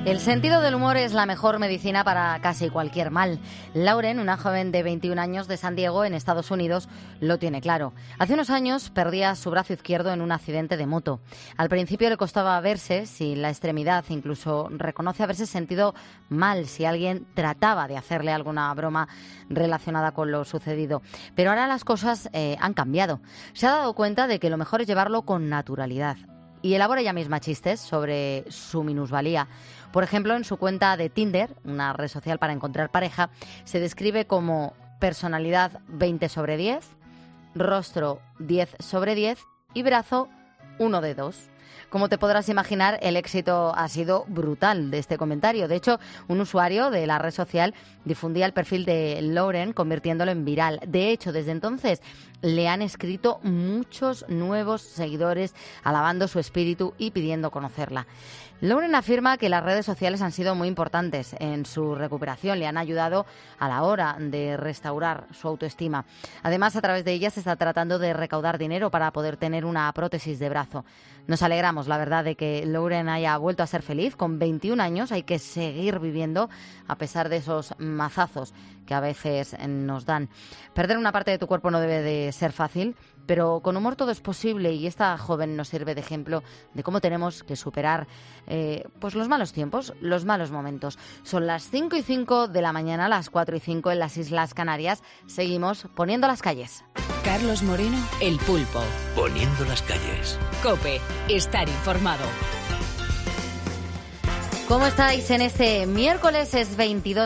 El sentido del humor es la mejor medicina para casi cualquier mal. Lauren, una joven de 21 años de San Diego, en Estados Unidos, lo tiene claro. Hace unos años perdía su brazo izquierdo en un accidente de moto. Al principio le costaba verse sin la extremidad, incluso reconoce haberse sentido mal si alguien trataba de hacerle alguna broma relacionada con lo sucedido. Pero ahora las cosas han cambiado. Se ha dado cuenta de que lo mejor es llevarlo con naturalidad. Y elabora ella misma chistes sobre su minusvalía. Por ejemplo, en su cuenta de Tinder, una red social para encontrar pareja, se describe como personalidad 20/10, rostro 10/10 y brazo 1 de 2. Como te podrás imaginar, el éxito ha sido brutal de este comentario. De hecho, un usuario de la red social difundía el perfil de Lauren, convirtiéndolo en viral. De hecho, desde entonces le han escrito muchos nuevos seguidores alabando su espíritu y pidiendo conocerla. Lauren afirma que las redes sociales han sido muy importantes en su recuperación, le han ayudado a la hora de restaurar su autoestima. Además, a través de ellas se está tratando de recaudar dinero para poder tener una prótesis de brazo. Nos alegramos, la verdad, de que Lauren haya vuelto a ser feliz. Con 21 años hay que seguir viviendo a pesar de esos mazazos que a veces nos dan. Perder una parte de tu cuerpo no debe de ser fácil, pero con humor todo es posible y esta joven nos sirve de ejemplo de cómo tenemos que superar pues los malos tiempos, los malos momentos. Son las 5:05 de la mañana, las 4:05 en las Islas Canarias. Seguimos poniendo las calles. Carlos Moreno, El Pulpo. Poniendo las calles. COPE, estar informado. ¿Cómo estáis en este miércoles? Es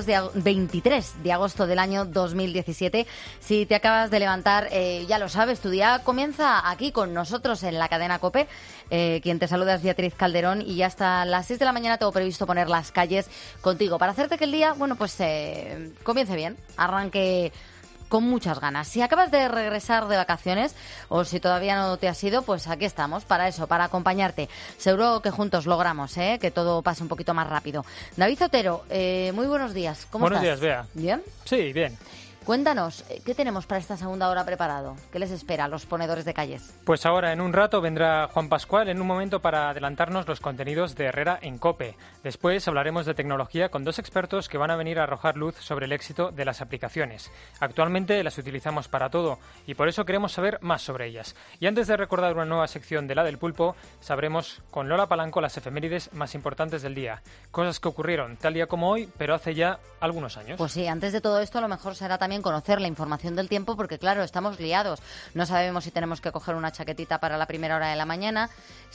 23 de agosto del año 2017. Si te acabas de levantar, ya lo sabes, tu día comienza aquí con nosotros en la cadena COPE. Quien te saluda es Beatriz Calderón y ya hasta las 6 de la mañana tengo previsto poner las calles contigo para hacerte que el día, bueno, pues comience bien, arranque con muchas ganas. Si acabas de regresar de vacaciones o si todavía no te has ido, pues aquí estamos para eso, para acompañarte. Seguro que juntos logramos que todo pase un poquito más rápido. David Otero, muy buenos días. ¿Cómo estás? Buenos días, Bea. ¿Bien? Sí, bien. Cuéntanos, ¿qué tenemos para esta segunda hora preparado? ¿Qué les espera a los ponedores de calles? Pues ahora, en un rato, vendrá Juan Pascual en un momento para adelantarnos los contenidos de Herrera en COPE. Después hablaremos de tecnología con dos expertos que van a venir a arrojar luz sobre el éxito de las aplicaciones. Actualmente las utilizamos para todo y por eso queremos saber más sobre ellas. Y antes de recordar una nueva sección de la del Pulpo, sabremos con Lola Palanco las efemérides más importantes del día. Cosas que ocurrieron tal día como hoy, pero hace ya algunos años. Pues sí, antes de todo esto, lo mejor será también conocer la información del tiempo, porque claro, estamos liados. No sabemos si tenemos que coger una chaquetita para la primera hora de la mañana,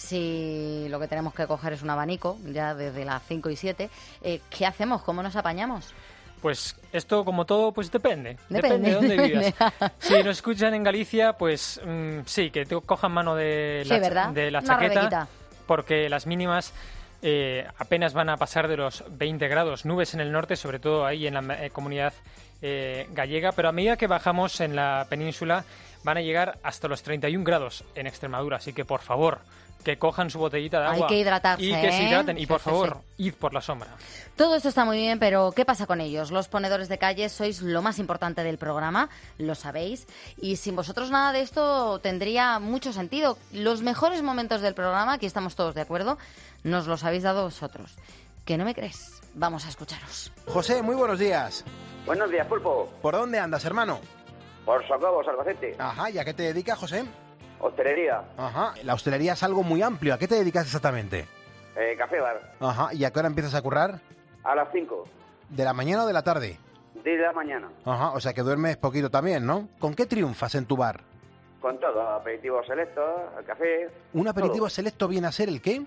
si lo que tenemos que coger es un abanico, ya desde las 5:07. ¿Qué hacemos? ¿Cómo nos apañamos? Pues esto, como todo, pues depende de dónde vivas. Si nos escuchan en Galicia, pues sí, que te cojan mano de la chaqueta, porque las mínimas apenas van a pasar de los 20 grados. Nubes en el norte, sobre todo ahí en la comunidad gallega, pero a medida que bajamos en la península van a llegar hasta los 31 grados en Extremadura, así que por favor, que cojan su botellita de agua. Hay que hidratarse, y que se hidraten, y por favor, sí. id por la sombra. Todo esto está muy bien, pero ¿qué pasa con ellos? Los ponedores de calle sois lo más importante del programa, lo sabéis, y sin vosotros nada de esto tendría mucho sentido. Los mejores momentos del programa, aquí estamos todos de acuerdo, nos los habéis dado vosotros. ¿Que no me crees? Vamos a escucharos. José, muy buenos días. Buenos días, Pulpo. ¿Por dónde andas, hermano? Por Socobos, Albacete. Ajá, ¿y a qué te dedicas, José? Hostelería. Ajá, la hostelería es algo muy amplio. ¿A qué te dedicas exactamente? Café bar. Ajá, ¿y a qué hora empiezas a currar? A las 5. ¿De la mañana o de la tarde? De la mañana. Ajá, o sea que duermes poquito también, ¿no? ¿Con qué triunfas en tu bar? Con todo, aperitivo selecto, el café... ¿Un aperitivo todo. selecto viene a ser el qué?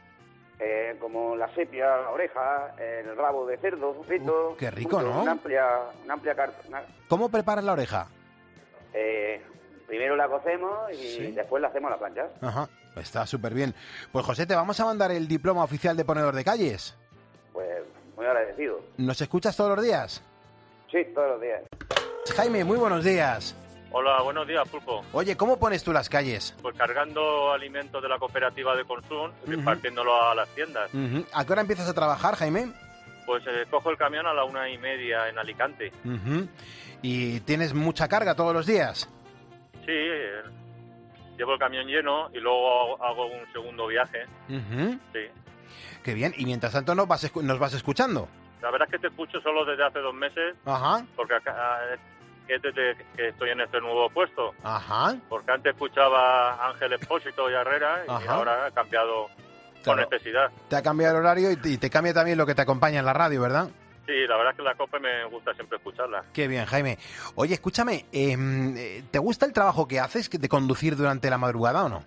Como la sepia, la oreja, el rabo de cerdo frito... qué rico, ¿no? Una amplia carta. ¿Cómo preparas la oreja? Primero la cocemos y ¿Sí? después la hacemos a la plancha. Ajá, está súper bien. Pues José, te vamos a mandar el diploma oficial de ponedor de calles. Pues muy agradecido. ¿Nos escuchas todos los días? Sí, todos los días. Jaime, muy buenos días. Hola, buenos días, Pulpo. Oye, ¿cómo pones tú las calles? Pues cargando alimentos de la cooperativa de consumo y repartiéndolo a las tiendas. ¿A qué hora empiezas a trabajar, Jaime? Pues cojo el camión a la 1:30 en Alicante. ¿Y tienes mucha carga todos los días? Sí, llevo el camión lleno y luego hago un segundo viaje. Sí. Qué bien. Y mientras tanto nos vas escuchando. La verdad es que te escucho solo desde hace 2 meses. Ajá. Porque acá, desde que estoy en este nuevo puesto. Ajá. Porque antes escuchaba a Ángel Expósito y a Herrera y ahora he cambiado por necesidad. Te ha cambiado el horario y te cambia también lo que te acompaña en la radio, ¿verdad? Sí, la verdad es que la COPE me gusta siempre escucharla. Qué bien, Jaime. Oye, escúchame, ¿te gusta el trabajo que haces de conducir durante la madrugada o no?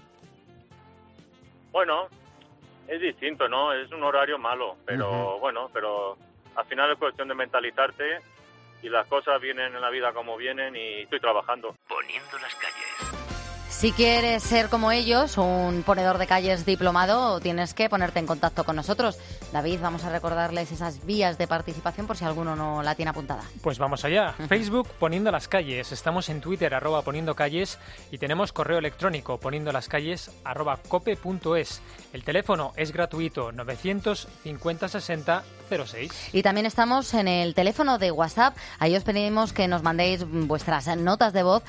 Bueno, es distinto, ¿no? Es un horario malo, pero bueno, pero al final es cuestión de mentalizarte y las cosas vienen en la vida como vienen y estoy trabajando. Poniendo las calles. Si quieres ser como ellos, un ponedor de calles diplomado, tienes que ponerte en contacto con nosotros. David, vamos a recordarles esas vías de participación por si alguno no la tiene apuntada. Pues vamos allá. Facebook, Poniendo las Calles. Estamos en Twitter, @poniendo calles, y tenemos correo electrónico, poniendolascalles@cope.es. El teléfono es gratuito, 950 60 06. Y también estamos en el teléfono de WhatsApp. Ahí os pedimos que nos mandéis vuestras notas de voz,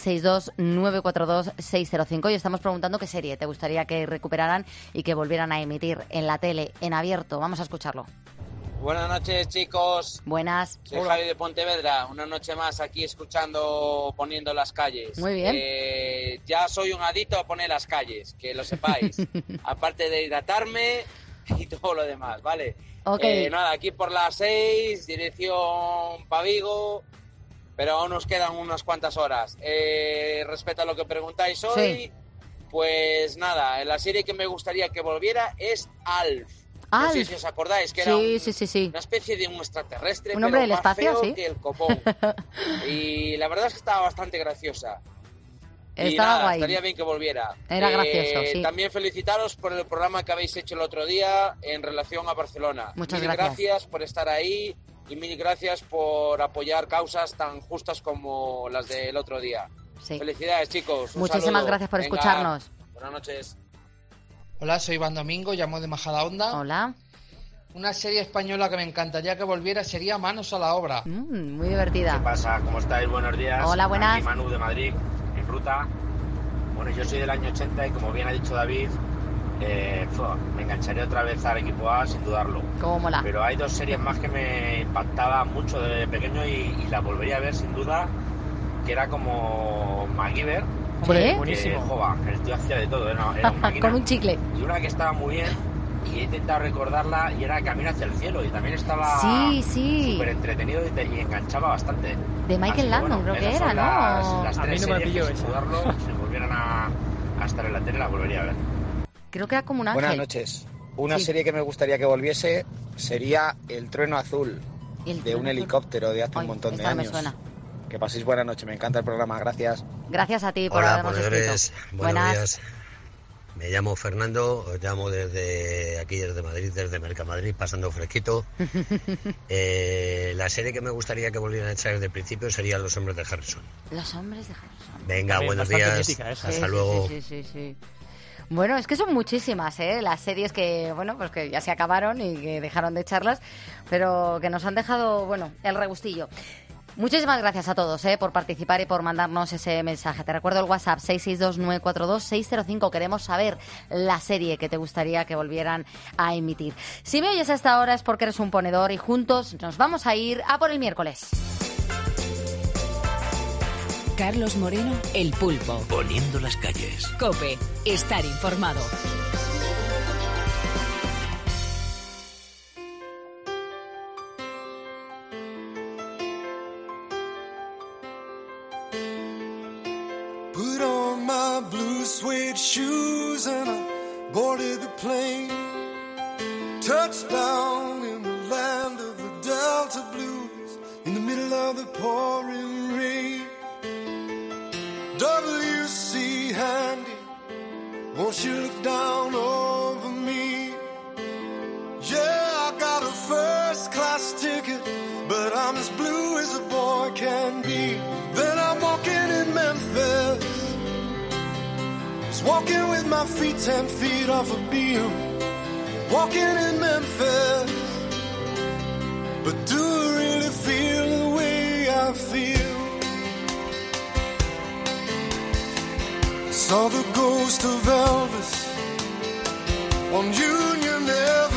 662-942-605. Y estamos preguntando qué serie te gustaría que recuperaran y que volvieran a emitir en la tele, en abierto. Vamos a escucharlo. Buenas noches, chicos. Buenas. Soy Javi de Pontevedra. Una noche más aquí escuchando Poniendo las Calles. Muy bien. Ya soy un adicto a poner las calles, que lo sepáis. Aparte de hidratarme y todo lo demás, ¿vale? Okay. Nada, aquí por las 6, dirección pa' Vigo, pero aún nos quedan unas cuantas horas. Respecto a lo que preguntáis hoy, pues nada, la serie que me gustaría que volviera es Alf. No sé si os acordáis que era una especie de un extraterrestre, un hombre del espacio, feo que el copón. Y la verdad es que estaba bastante graciosa. Estaba guay. Estaría bien que volviera. Era gracioso, sí. También felicitaros por el programa que habéis hecho el otro día en relación a Barcelona. Muchas gracias por estar ahí y mil gracias por apoyar causas tan justas como las del otro día. Sí. Felicidades, chicos. Muchísimas gracias por escucharnos. Buenas noches. Hola, soy Iván Domingo, llamo de Majadahonda. Hola. Una serie española que me encantaría que volviera sería Manos a la obra. Muy divertida. ¿Qué pasa? ¿Cómo estáis? Buenos días. Hola, buenas. Aquí Manu de Madrid, en ruta. Bueno, yo soy del año 80 y como bien ha dicho David, me engancharía otra vez al equipo A sin dudarlo. ¿Cómo mola? Pero hay 2 series más que me impactaban mucho de pequeño y la volvería a ver sin duda, que era como MacGyver. ¿Qué? Buenísimo. El tío hacía de todo, era un máquina. Con un chicle. Y una que estaba muy bien, y he intentado recordarla, y era Camino hacia el cielo, y también estaba súper entretenido y enganchaba bastante. De Michael Landon, creo que era, ¿no? Las 3 series, sin dudarlo, si volvieran a estar en la tele, la volvería a ver. Creo que era como un ángel. Buenas noches. Una serie que me gustaría que volviese sería El Trueno Azul, de un helicóptero de hace un montón de años. Me suena. Que paséis buena noche, me encanta el programa, gracias. Gracias a ti por habernos escrito. Buenos días. Me llamo Fernando, os llamo desde Madrid, desde Mercamadrid, pasando fresquito. La serie que me gustaría que volvieran a echar desde el principio sería Los Hombres de Harrison. Los Hombres de Harrison. Venga, también buenos días. Hasta luego. Sí. Bueno, es que son muchísimas, las series que, bueno, pues que ya se acabaron y que dejaron de echarlas, pero que nos han dejado, bueno, el regustillo. Muchísimas gracias a todos por participar y por mandarnos ese mensaje. Te recuerdo el WhatsApp 662-942-605. Queremos saber la serie que te gustaría que volvieran a emitir. Si me oyes a esta hora es porque eres un ponedor y juntos nos vamos a ir a por el miércoles. Carlos Moreno, El Pulpo. Poniendo las calles. COPE. Estar informado. Put on my blue suede shoes and I boarded the plane. Touchdown in the land of the Delta Blues, in the middle of the pouring rain. W.C. Handy, won't you look down over me? Yeah, I got a first class ticket, but I'm as blue as a boy can be. Then I'm walking in Memphis, just walking with my feet 10 feet off a beam. Walking in Memphis, but do I really feel the way I feel? Saw the ghost of Elvis on Union Avenue.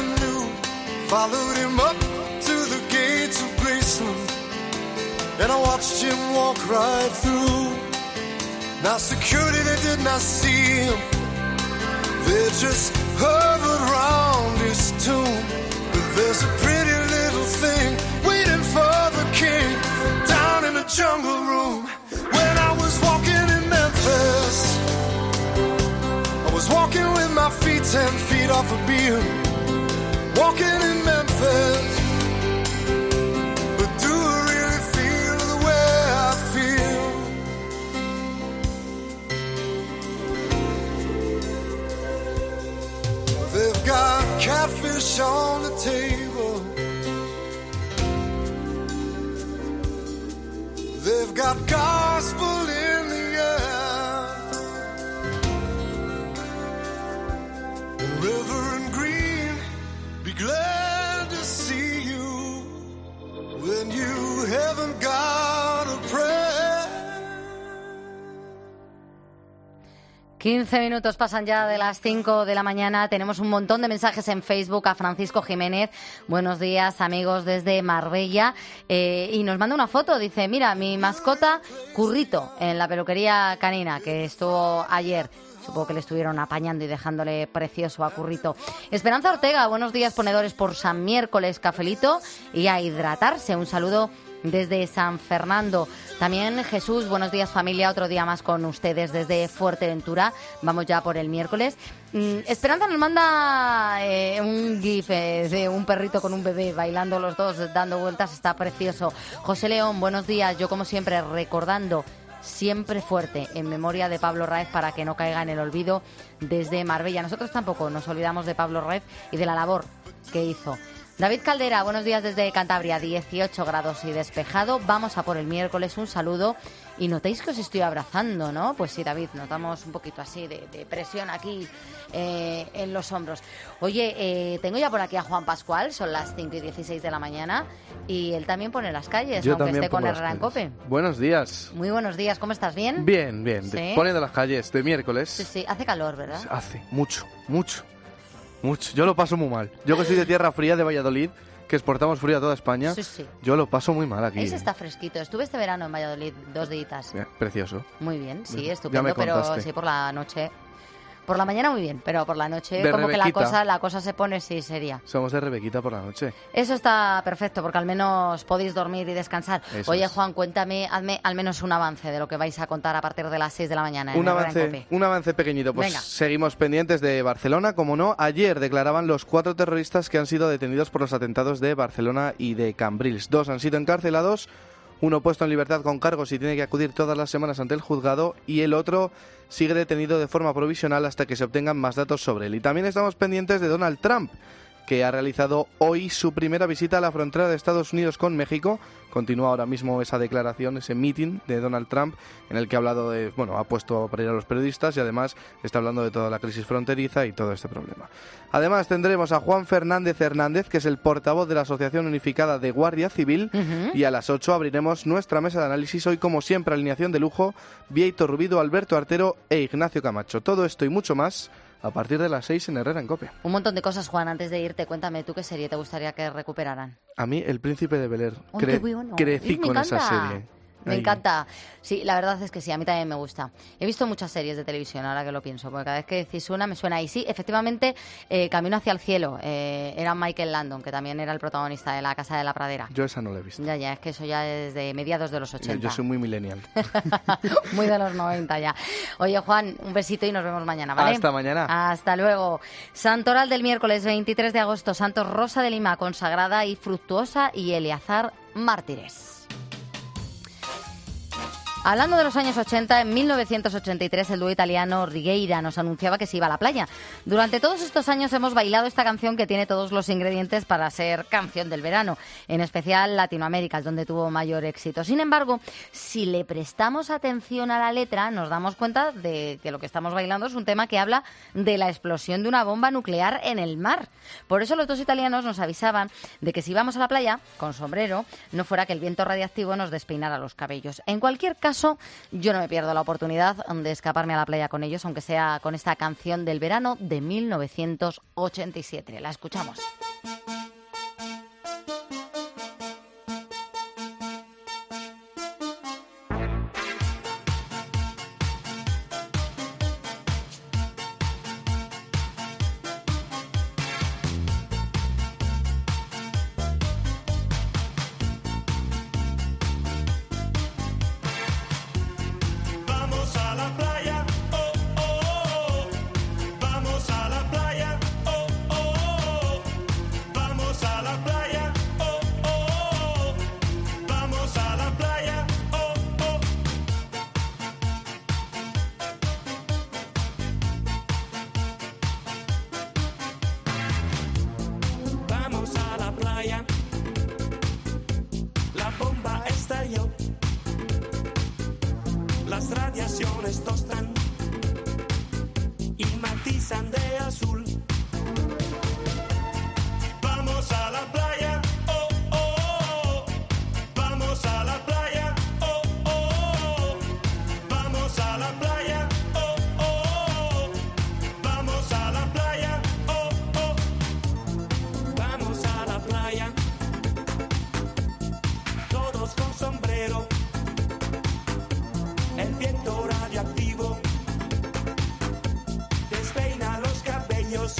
Followed him up to the gates of Graceland, and I watched him walk right through. Now security, they did not see him, they just hovered round his tomb. But there's a pretty little thing waiting for the king down in the jungle room. When I was walking in Memphis, I was walking with my feet 10 feet off a beam. Walking in Memphis, but do I really feel the way I feel? They've got catfish on the table, they've got gospel in the air, Reverend Green, be glad to see you when you haven't got a prayer. 15 minutos pasan ya de las 5 de la mañana. Tenemos un montón de mensajes en Facebook a Francisco Jiménez. Buenos días, amigos, desde Marbella. Y nos manda una foto. Dice, mira, mi mascota Currito en la peluquería canina que estuvo ayer. Supongo que le estuvieron apañando y dejándole precioso a Currito. Esperanza Ortega, buenos días, ponedores por San Miércoles, cafelito y a hidratarse. Un saludo desde San Fernando. También Jesús, buenos días familia, otro día más con ustedes desde Fuerteventura. Vamos ya por el miércoles. Esperanza nos manda un gif de un perrito con un bebé bailando los dos, dando vueltas, está precioso. José León, buenos días, yo como siempre recordando siempre fuerte en memoria de Pablo Raez para que no caiga en el olvido desde Marbella. Nosotros tampoco nos olvidamos de Pablo Raez y de la labor que hizo. David Caldera, buenos días desde Cantabria, 18 grados y despejado. Vamos a por el miércoles, un saludo. Y notéis que os estoy abrazando, ¿no? Pues sí, David, notamos un poquito así de presión aquí en los hombros. Oye, tengo ya por aquí a Juan Pascual, son las 5 y 16 de la mañana, y él también pone las calles, Yo aunque también esté con pongo Herrera en las Cope. Buenos días. Muy buenos días, ¿cómo estás? ¿Bien? Bien, bien. ¿Sí? Poniendo las calles de miércoles. Sí, sí, hace calor, ¿verdad? Hace mucho. Yo lo paso muy mal. Yo que soy de tierra fría, de Valladolid, que exportamos frío a toda España, Sí. yo lo paso muy mal aquí. Ahí se está fresquito. Estuve este verano en Valladolid 2 días. Bien, precioso. Muy bien, sí, Ya estupendo, me pero contaste. sí por la noche. Por la mañana muy bien, pero por la noche De como Rebequita. que la cosa se pone seria. Somos de Rebequita por la noche. Eso está perfecto, porque al menos podéis dormir y descansar. Eso Oye, es. Juan, cuéntame, hazme al menos un avance de lo que vais a contar a partir de las 6 de la mañana. Un avance pequeñito. Pues Venga. seguimos pendientes de Barcelona, como no. Ayer declaraban los 4 terroristas que han sido detenidos por los atentados de Barcelona y de Cambrils. 2 han sido encarcelados, uno puesto en libertad con cargos y tiene que acudir todas las semanas ante el juzgado, y el otro sigue detenido de forma provisional hasta que se obtengan más datos sobre él. Y también estamos pendientes de Donald Trump, que ha realizado hoy su primera visita a la frontera de Estados Unidos con México. Continúa ahora mismo esa declaración, ese meeting de Donald Trump, en el que ha hablado ha puesto a parir a los periodistas y además está hablando de toda la crisis fronteriza y todo este problema. Además tendremos a Juan Fernández Hernández, que es el portavoz de la Asociación Unificada de Guardia Civil, y a las 8 abriremos nuestra mesa de análisis, hoy como siempre alineación de lujo, Vieito Rubido, Alberto Artero e Ignacio Camacho. Todo esto y mucho más a partir de las 6 en Herrera en Cope. Un montón de cosas, Juan. Antes de irte, cuéntame, ¿tú qué serie te gustaría que recuperaran? A mí, El Príncipe de Bel-Air. Qué bueno. Crecí Me con esa encanta. serie. Me Ahí. encanta. Sí, la verdad es que sí, a mí también me gusta. He visto muchas series de televisión, ahora que lo pienso, porque cada vez que decís una me suena. Y sí, efectivamente, Camino hacia el cielo, era Michael Landon, que también era el protagonista de La Casa de la Pradera. Yo esa no la he visto. Ya, es que eso ya es de mediados de los 80. Yo soy muy millennial. Muy de los 90 ya. Oye, Juan, un besito y nos vemos mañana, ¿vale? Hasta mañana. Hasta luego. Santoral del miércoles 23 de agosto, Santos Rosa de Lima, consagrada y fructuosa, y Eleazar, mártires. Hablando de los años 80, en 1983 el dúo italiano Righeira nos anunciaba que se iba a la playa. Durante todos estos años hemos bailado esta canción que tiene todos los ingredientes para ser canción del verano, en especial Latinoamérica, es donde tuvo mayor éxito. Sin embargo, si le prestamos atención a la letra, nos damos cuenta de que lo que estamos bailando es un tema que habla de la explosión de una bomba nuclear en el mar. Por eso los dos italianos nos avisaban de que si íbamos a la playa con sombrero, no fuera que el viento radiactivo nos despeinara los cabellos. En cualquier caso, yo no me pierdo la oportunidad de escaparme a la playa con ellos, aunque sea con esta canción del verano de 1987. La escuchamos. pisan de azul. Vamos a la playa, oh, oh, oh. Vamos a la playa, oh, oh, oh. Vamos a la playa, oh, oh, oh. Vamos a la playa, oh, oh. Vamos a la playa. Todos con sombrero. El viento radioactivo despeina los cabellos.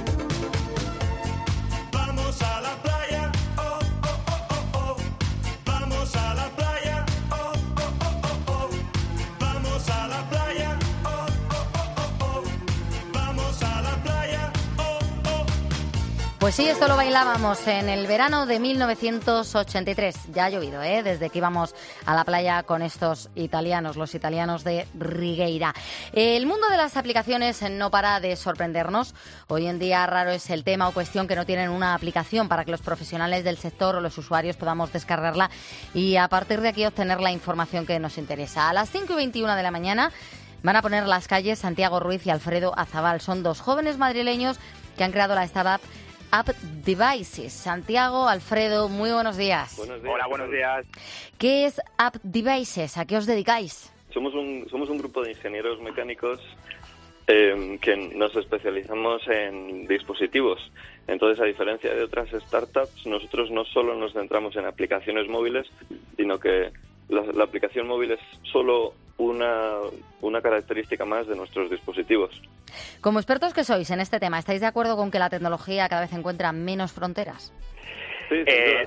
Vamos a la playa, oh, oh, oh, oh, oh. Vamos a la playa, oh, oh, oh, oh, oh. Vamos a la playa, oh, oh, oh, oh, oh. Vamos a la playa, oh, oh. Pues sí, esto lo bailábamos en el verano de 1983. Ya ha llovido, desde que íbamos a la playa con estos italianos, los italianos de Rigueira. El mundo de las aplicaciones no para de sorprendernos. Hoy en día raro es el tema o cuestión que no tienen una aplicación para que los profesionales del sector o los usuarios podamos descargarla y a partir de aquí obtener la información que nos interesa. A las 5:21 de la mañana van a poner las calles Santiago Ruiz y Alfredo Azabal. Son dos jóvenes madrileños que han creado la startup App Devices. Santiago, Alfredo, muy buenos días. Buenos días. Hola, buenos días. ¿Qué es App Devices? ¿A qué os dedicáis? Somos un grupo de ingenieros mecánicos que nos especializamos en dispositivos. Entonces, a diferencia de otras startups, nosotros no solo nos centramos en aplicaciones móviles, sino que la aplicación móvil es solo una característica más de nuestros dispositivos. Como expertos que sois en este tema, ¿estáis de acuerdo con que la tecnología cada vez encuentra menos fronteras? Sí,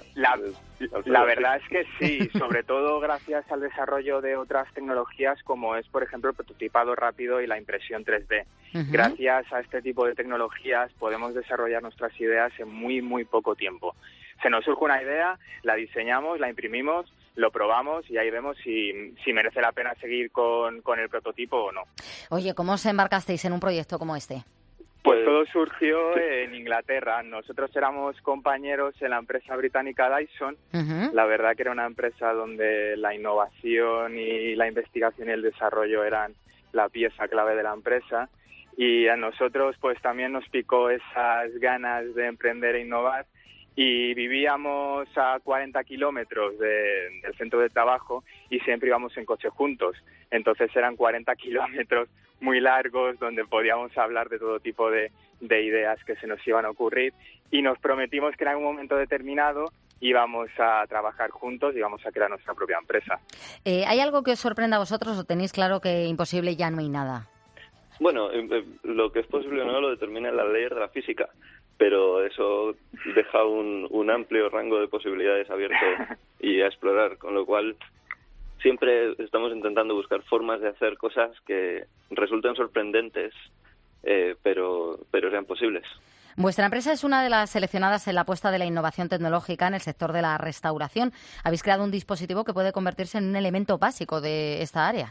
la verdad es que sí, sobre todo gracias al desarrollo de otras tecnologías como es, por ejemplo, el prototipado rápido y la impresión 3D. Gracias a este tipo de tecnologías podemos desarrollar nuestras ideas en muy, muy poco tiempo. Se nos surge una idea, la diseñamos, la imprimimos, lo probamos y ahí vemos si merece la pena seguir con el prototipo o no. Oye, ¿cómo os embarcasteis en un proyecto como este? Pues todo surgió en Inglaterra. Nosotros éramos compañeros en la empresa británica Dyson. La verdad que era una empresa donde la innovación y la investigación y el desarrollo eran la pieza clave de la empresa. Y a nosotros pues también nos picó esas ganas de emprender e innovar. Y vivíamos a 40 kilómetros del centro de trabajo y siempre íbamos en coche juntos. Entonces eran 40 kilómetros muy largos donde podíamos hablar de todo tipo de ideas que se nos iban a ocurrir y nos prometimos que en algún momento determinado íbamos a trabajar juntos y íbamos a crear nuestra propia empresa. ¿Hay algo que os sorprenda a vosotros o tenéis claro que imposible ya no hay nada? Bueno, lo que es posible o no lo determina la ley de la física, pero eso deja un amplio rango de posibilidades abierto y a explorar, con lo cual siempre estamos intentando buscar formas de hacer cosas que resulten sorprendentes, pero sean posibles. Vuestra empresa es una de las seleccionadas en la apuesta de la innovación tecnológica en el sector de la restauración. Habéis creado un dispositivo que puede convertirse en un elemento básico de esta área.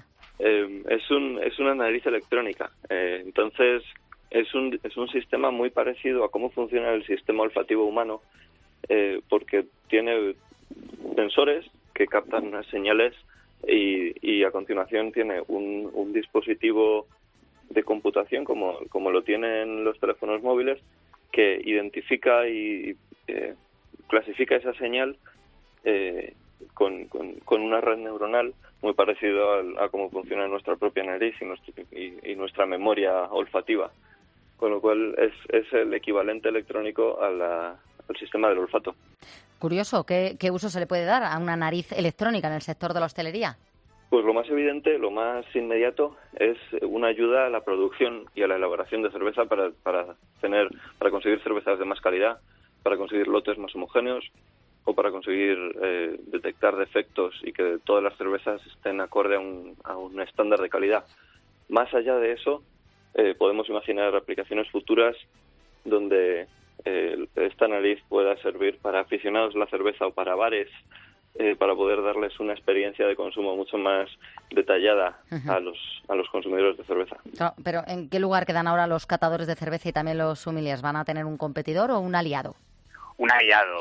Es una nariz electrónica, entonces es un sistema muy parecido a cómo funciona el sistema olfativo humano, porque tiene sensores que captan unas señales y a continuación tiene un dispositivo de computación como lo tienen los teléfonos móviles que identifica y clasifica esa señal con una red neuronal muy parecido a cómo funciona nuestra propia nariz y nuestra memoria olfativa, con lo cual es el equivalente electrónico al sistema del olfato. Curioso, ¿qué uso se le puede dar a una nariz electrónica en el sector de la hostelería? Pues lo más evidente, lo más inmediato es una ayuda a la producción y a la elaboración de cerveza para conseguir cervezas de más calidad, para conseguir lotes más homogéneos o para conseguir detectar defectos y que todas las cervezas estén acorde a un estándar de calidad. Más allá de eso, podemos imaginar aplicaciones futuras donde esta nariz pueda servir para aficionados a la cerveza o para bares, para poder darles una experiencia de consumo mucho más detallada a los consumidores de cerveza. Claro, pero ¿en qué lugar quedan ahora los catadores de cerveza y también los sommeliers? ¿Van a tener un competidor o un aliado? Un aliado.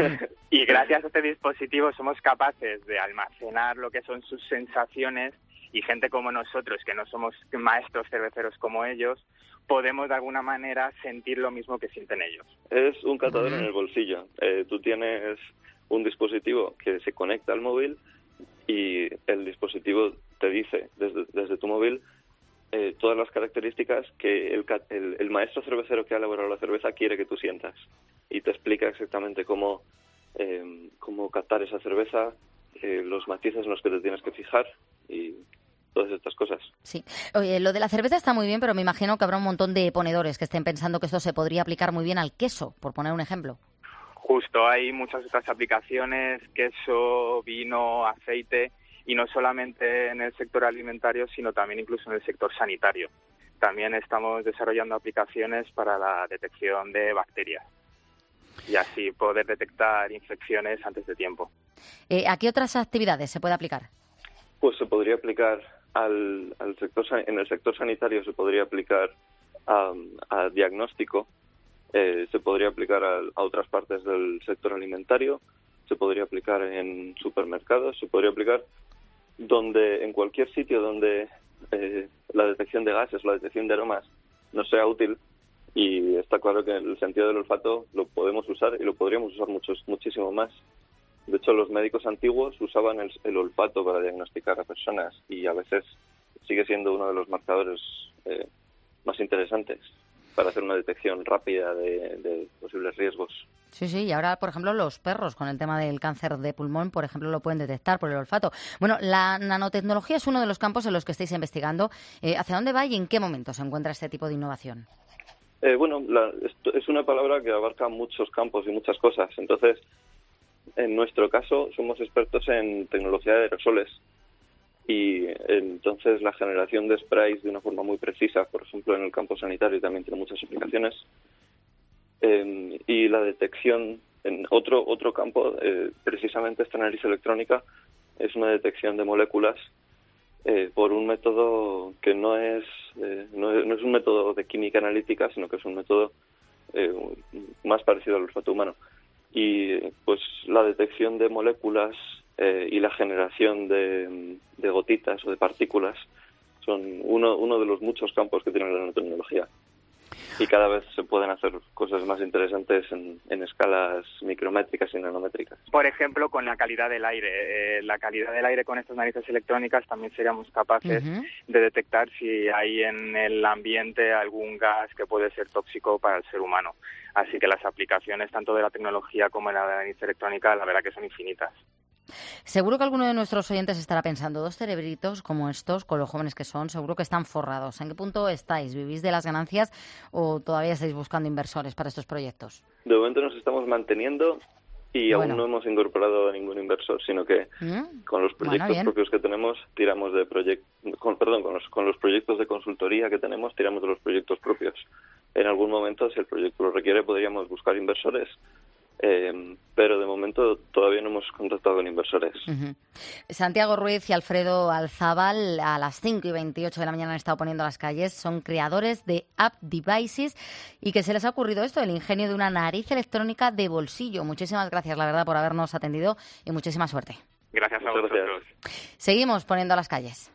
Y gracias a este dispositivo somos capaces de almacenar lo que son sus sensaciones y gente como nosotros, que no somos maestros cerveceros como ellos, podemos de alguna manera sentir lo mismo que sienten ellos. Es un catador en el bolsillo. Tú tienes un dispositivo que se conecta al móvil y el dispositivo te dice desde tu móvil todas las características que el maestro cervecero que ha elaborado la cerveza quiere que tú sientas, y te explica exactamente cómo captar esa cerveza, los matices en los que te tienes que fijar y todas estas cosas. Sí. Oye, lo de la cerveza está muy bien, pero me imagino que habrá un montón de ponedores que estén pensando que esto se podría aplicar muy bien al queso, por poner un ejemplo. Justo, hay muchas otras aplicaciones, queso, vino, aceite, y no solamente en el sector alimentario, sino también incluso en el sector sanitario. También estamos desarrollando aplicaciones para la detección de bacterias y así poder detectar infecciones antes de tiempo. ¿A qué otras actividades se puede aplicar? Pues se podría aplicar en el sector sanitario, se podría aplicar a diagnóstico, se podría aplicar a otras partes del sector alimentario, se podría aplicar en supermercados, se podría aplicar en cualquier sitio donde la detección de gases, la detección de aromas no sea útil, y está claro que el sentido del olfato lo podemos usar y lo podríamos usar muchísimo más. De hecho, los médicos antiguos usaban el olfato para diagnosticar a personas, y a veces sigue siendo uno de los marcadores más interesantes para hacer una detección rápida de posibles riesgos. Sí, y ahora, por ejemplo, los perros con el tema del cáncer de pulmón, por ejemplo, lo pueden detectar por el olfato. Bueno, la nanotecnología es uno de los campos en los que estáis investigando. ¿Hacia dónde va y en qué momento se encuentra este tipo de innovación? Es una palabra que abarca muchos campos y muchas cosas. Entonces, en nuestro caso, somos expertos en tecnología de aerosoles, y entonces la generación de sprays de una forma muy precisa, por ejemplo, en el campo sanitario también tiene muchas aplicaciones, y la detección en otro campo, precisamente esta nariz electrónica, es una detección de moléculas por un método que no es un método de química analítica, sino que es un método más parecido al olfato humano. Y pues la detección de moléculas y la generación de gotitas o de partículas son uno de los muchos campos que tiene la nanotecnología. Y cada vez se pueden hacer cosas más interesantes en escalas micrométricas y nanométricas. Por ejemplo, con la calidad del aire. La calidad del aire con estas narices electrónicas también seríamos capaces de detectar si hay en el ambiente algún gas que puede ser tóxico para el ser humano. Así que las aplicaciones tanto de la tecnología como de la nariz electrónica, la verdad que son infinitas. Seguro que alguno de nuestros oyentes estará pensando, 2 cerebritos como estos, con los jóvenes que son, seguro que están forrados. ¿En qué punto estáis? ¿Vivís de las ganancias o todavía estáis buscando inversores para estos proyectos? De momento nos estamos manteniendo y aún no hemos incorporado a ningún inversor, sino que con los proyectos propios que tenemos tiramos de con los proyectos de consultoría que tenemos tiramos de los proyectos propios. En algún momento, si el proyecto lo requiere, podríamos buscar inversores. Pero de momento todavía no hemos contactado con inversores. Santiago Ruiz y Alfredo Alzábal a las 5:28 de la mañana han estado poniendo las calles. Son creadores de App Devices y que se les ha ocurrido esto, el ingenio de una nariz electrónica de bolsillo. Muchísimas gracias, la verdad, por habernos atendido y muchísima suerte. Gracias a vosotros. Seguimos poniendo las calles.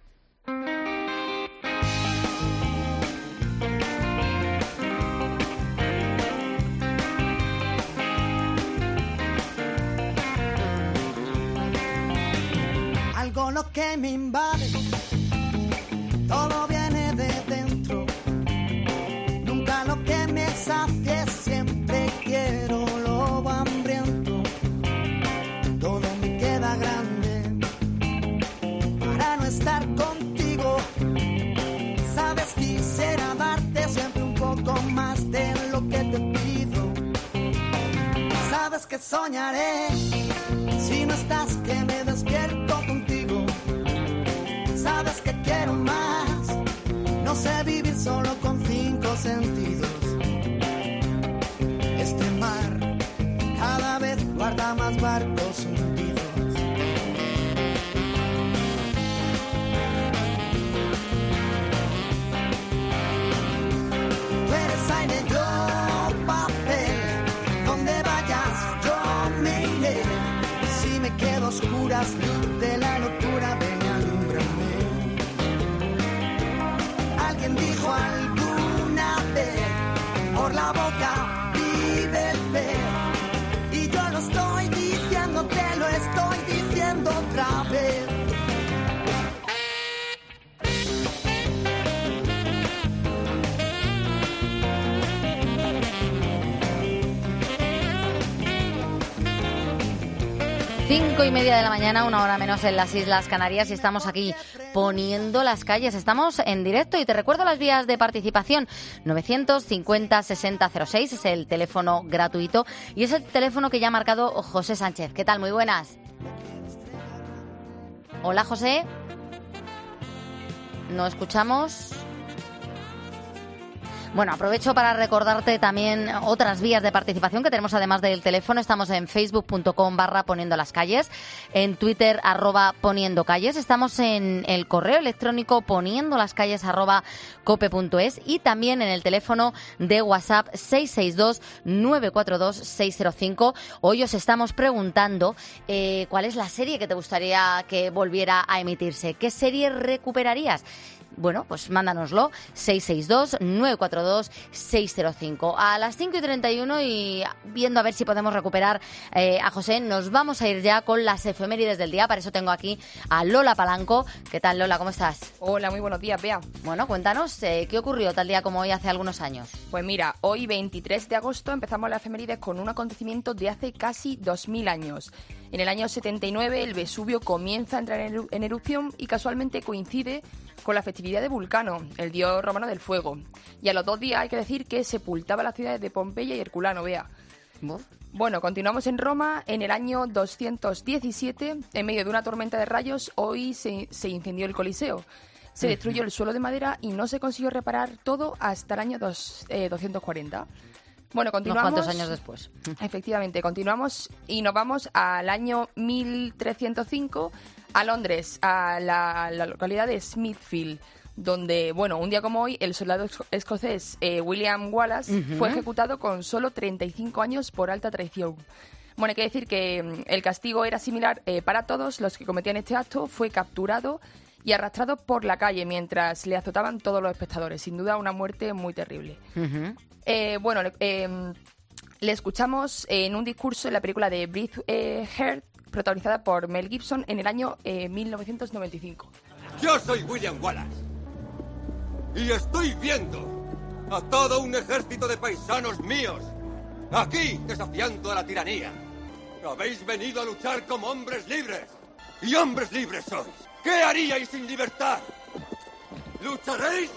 Algo lo que me invade, todo viene de dentro. Nunca lo que me sacie, siempre quiero lobo hambriento. Todo me queda grande para no estar contigo. Sabes, quisiera darte siempre un poco más de lo que te pido. Sabes que soñaré si no estás, que me despierto contigo. Sabes que quiero más, no sé vivir solo con 5 sentidos. Este mar cada vez guarda más barcos hundidos. Tú eres aire, yo papel, donde vayas yo me iré. Y si me quedo a oscuras, luz de la locura, ven y alúmbrame. Alguien dijo alguna vez, por la boca vive el pez. Y yo lo estoy diciendo, te lo estoy diciendo otra vez. 5:30 de la mañana, 1 hora menos en las Islas Canarias, y estamos aquí poniendo las calles. Estamos en directo y te recuerdo las vías de participación. 950-6006 es el teléfono gratuito y es el teléfono que ya ha marcado José Sánchez. ¿Qué tal? Muy buenas. Hola, José. ¿No escuchamos? Bueno, aprovecho para recordarte también otras vías de participación que tenemos además del teléfono. Estamos en facebook.com/poniendo las calles, en Twitter @poniendo calles, estamos en el correo electrónico poniendolascalles@cope.es y también en el teléfono de WhatsApp 662-942-605. Hoy os estamos preguntando cuál es la serie que te gustaría que volviera a emitirse. ¿Qué serie recuperarías? Bueno, pues mándanoslo, 662-942-605. A las 5:31 y viendo a ver si podemos recuperar a José, nos vamos a ir ya con las efemérides del día. Para eso tengo aquí a Lola Palanco. ¿Qué tal, Lola? ¿Cómo estás? Hola, muy buenos días, Bea. Bueno, cuéntanos, ¿qué ocurrió tal día como hoy hace algunos años? Pues mira, hoy 23 de agosto empezamos las efemérides con un acontecimiento de hace casi 2000 años. En el año 79 el Vesubio comienza a entrar en erupción y casualmente coincide con la festividad de Vulcano, el dios romano del fuego. Y a los 2 días hay que decir que sepultaba las ciudades de Pompeya y Herculano, Bea. Bueno, continuamos en Roma. En el año 217, en medio de una tormenta de rayos, hoy se incendió el Coliseo. Se destruyó el suelo de madera y no se consiguió reparar todo hasta el año 240. Bueno, continuamos. Unos cuantos años después. Efectivamente, continuamos y nos vamos al año 1305 a Londres, a la localidad de Smithfield, donde, bueno, un día como hoy, el soldado escocés William Wallace fue ejecutado con solo 35 años por alta traición. Bueno, hay que decir que el castigo era similar para todos los que cometían este acto. Fue capturado y arrastrado por la calle mientras le azotaban todos los espectadores. Sin duda, una muerte muy terrible. Bueno, le escuchamos en un discurso en la película de Braveheart, protagonizada por Mel Gibson en el año 1995. Yo soy William Wallace y estoy viendo a todo un ejército de paisanos míos aquí desafiando a la tiranía. Habéis venido a luchar como hombres libres y hombres libres sois. ¿Qué haríais sin libertad? ¿Lucharéis?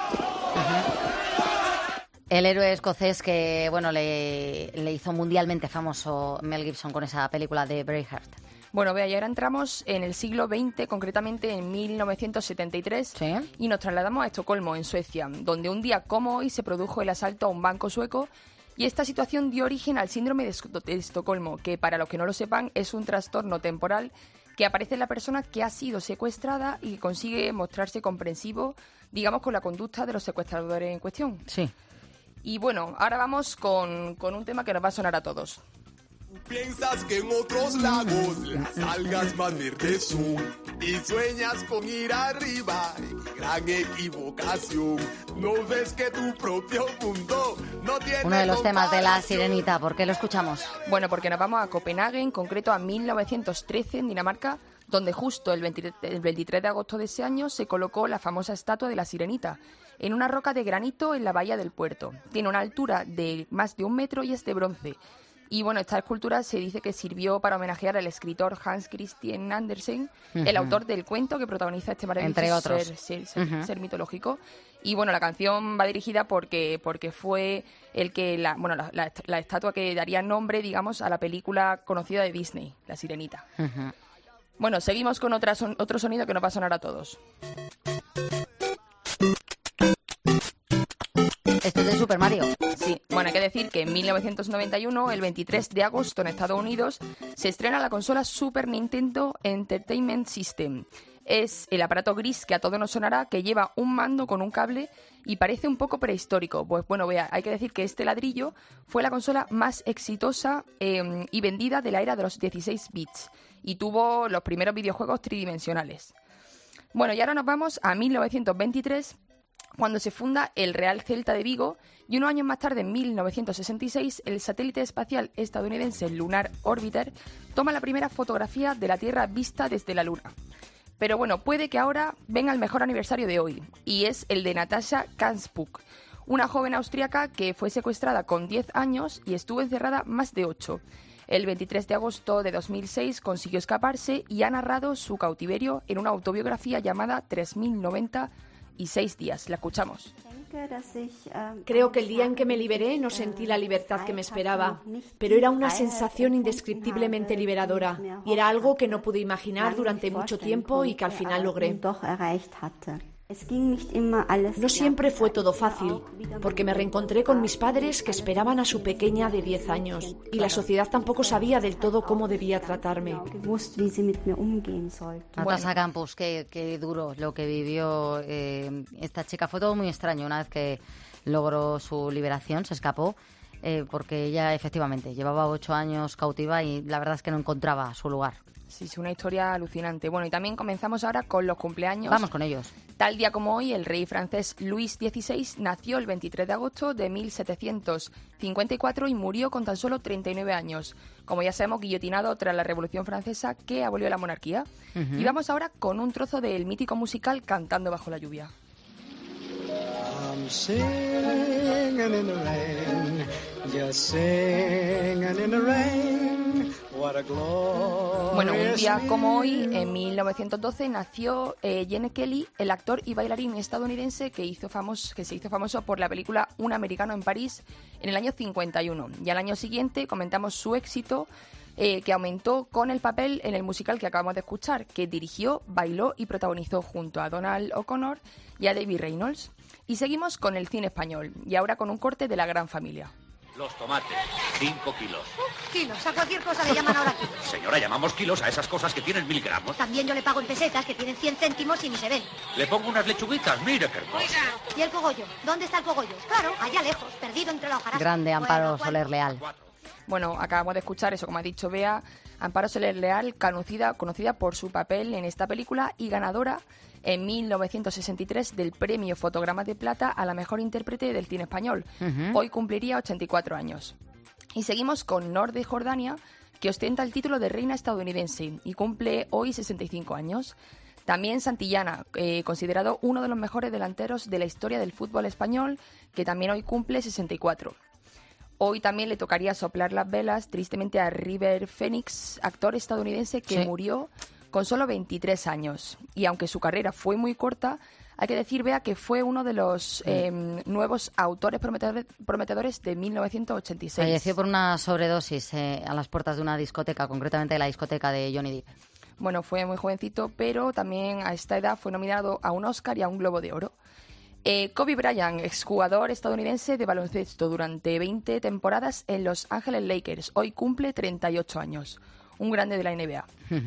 El héroe escocés que, bueno, le hizo mundialmente famoso Mel Gibson con esa película de Braveheart. Bueno, Bea, y ahora entramos en el siglo XX, concretamente en 1973, ¿sí? Y nos trasladamos a Estocolmo, en Suecia, donde un día como hoy se produjo el asalto a un banco sueco, y esta situación dio origen al síndrome de Estocolmo, que para los que no lo sepan es un trastorno temporal que aparece en la persona que ha sido secuestrada y que consigue mostrarse comprensivo, digamos, con la conducta de los secuestradores en cuestión. Sí. Y bueno, ahora vamos con un tema que nos va a sonar a todos. Piensas que en otros lagos las algas más verdes son y sueñas con ir arriba, gran equivocación. No ves que tu propio mundo no tiene. Uno de los temas de La Sirenita, ¿por qué lo escuchamos? Bueno, porque nos vamos a Copenhague, en concreto a 1913 en Dinamarca, donde justo el 23 de agosto de ese año se colocó la famosa estatua de La Sirenita en una roca de granito en la bahía del puerto. Tiene una altura de más de 1 metro y es de bronce. Y bueno, esta escultura se dice que sirvió para homenajear al escritor Hans Christian Andersen, el autor del cuento que protagoniza este maravilloso ser mitológico. Y bueno, la canción va dirigida porque fue el que la estatua que daría nombre, digamos, a la película conocida de Disney, La Sirenita. Bueno, seguimos con otro sonido que nos va a sonar a todos. Esto es de Super Mario. Sí, bueno, hay que decir que en 1991, el 23 de agosto en Estados Unidos, se estrena la consola Super Nintendo Entertainment System. Es el aparato gris que a todos nos sonará, que lleva un mando con un cable y parece un poco prehistórico. Pues bueno, vea, hay que decir que este ladrillo fue la consola más exitosa y vendida de la era de los 16 bits y tuvo los primeros videojuegos tridimensionales. Bueno, y ahora nos vamos a 1923, cuando se funda el Real Celta de Vigo, y unos años más tarde, en 1966, el satélite espacial estadounidense Lunar Orbiter toma la primera fotografía de la Tierra vista desde la Luna. Pero bueno, puede que ahora venga el mejor aniversario de hoy, y es el de Natascha Kampusch, una joven austríaca que fue secuestrada con 10 años y estuvo encerrada más de 8. El 23 de agosto de 2006 consiguió escaparse y ha narrado su cautiverio en una autobiografía llamada 3096 días. La escuchamos. Creo que el día en que me liberé no sentí la libertad que me esperaba, pero era una sensación indescriptiblemente liberadora y era algo que no pude imaginar durante mucho tiempo y que al final logré. No siempre fue todo fácil, porque me reencontré con mis padres que esperaban a su pequeña de 10 años y la sociedad tampoco sabía del todo cómo debía tratarme. Natascha Kampusch, qué duro lo que vivió esta chica. Fue todo muy extraño una vez que logró su liberación, se escapó, porque ella efectivamente llevaba 8 años cautiva y la verdad es que no encontraba su lugar. Sí, es una historia alucinante. Bueno, y también comenzamos ahora con los cumpleaños. Vamos con ellos. Tal día como hoy, el rey francés Luis XVI nació el 23 de agosto de 1754 y murió con tan solo 39 años. Como ya sabemos, guillotinado tras la Revolución Francesa que abolió la monarquía. Y vamos ahora con un trozo del mítico musical Cantando bajo la lluvia. I'm singing in the rain, just singing in the rain, what a glory. Bueno, un día como hoy, en 1912, nació Gene Kelly, el actor y bailarín estadounidense que se hizo famoso por la película Un americano en París en el año 51. Y al año siguiente comentamos su éxito, que aumentó con el papel en el musical que acabamos de escuchar, que dirigió, bailó y protagonizó junto a Donald O'Connor y a David Reynolds. Y seguimos con el cine español, y ahora con un corte de La Gran Familia. Los tomates, 5 kilos. Kilos, a cualquier cosa le llaman ahora kilos. Señora, llamamos kilos a esas cosas que tienen 1000 gramos. También yo le pago en pesetas, que tienen 100 céntimos y ni se ven. Le pongo unas lechuguitas, mire qué hermoso. ¿Y el cogollo? ¿Dónde está el cogollo? Claro, allá lejos, perdido entre la hojarasca. Grande Amparo Soler Leal. Bueno, acabamos de escuchar eso, como ha dicho Bea, Amparo Soler Leal, conocida por su papel en esta película y ganadora en 1963 del premio Fotograma de Plata a la mejor intérprete del cine español. Hoy cumpliría 84 años. Y seguimos con Noor de Jordania, que ostenta el título de reina estadounidense y cumple hoy 65 años. También Santillana, considerado uno de los mejores delanteros de la historia del fútbol español, que también hoy cumple 64. Hoy también le tocaría soplar las velas, tristemente, a River Phoenix, actor estadounidense que murió con solo 23 años. Y aunque su carrera fue muy corta, hay que decir, Bea, que fue uno de los nuevos autores prometedores de 1986. Falleció por una sobredosis a las puertas de una discoteca, concretamente la discoteca de Johnny Depp. Bueno, fue muy jovencito, pero también a esta edad fue nominado a un Oscar y a un Globo de Oro. Kobe Bryant, exjugador estadounidense de baloncesto durante 20 temporadas en Los Ángeles Lakers. Hoy cumple 38 años. Un grande de la NBA.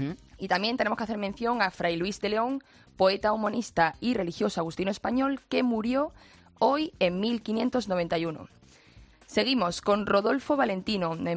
Y también tenemos que hacer mención a Fray Luis de León, poeta, humanista y religioso agustino español, que murió hoy en 1591. Seguimos con Rodolfo Valentino. En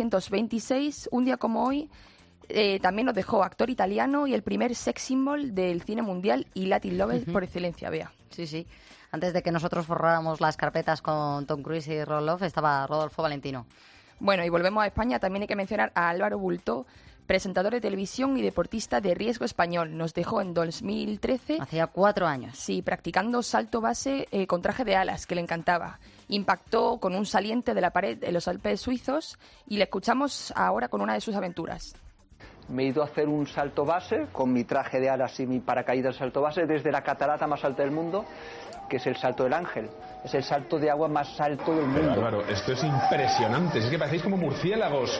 1926, un día como hoy, también nos dejó, actor italiano y el primer sex symbol del cine mundial y Latin Lover por excelencia, Bea. Sí, sí. Antes de que nosotros forráramos las carpetas con Tom Cruise y Roloff, estaba Rodolfo Valentino. Bueno, y volvemos a España. También hay que mencionar a Álvaro Bultó, presentador de televisión y deportista de riesgo español. Nos dejó en 2013. Hacía 4 años. Sí, practicando salto base con traje de alas, que le encantaba. Impactó con un saliente de la pared en los Alpes suizos y le escuchamos ahora con una de sus aventuras. Me he ido a hacer un salto base con mi traje de alas y mi paracaídas salto base desde la catarata más alta del mundo, que es el Salto del Ángel. Es el salto de agua más alto del mundo. Pero Álvaro, esto es impresionante. Es que parecéis como murciélagos.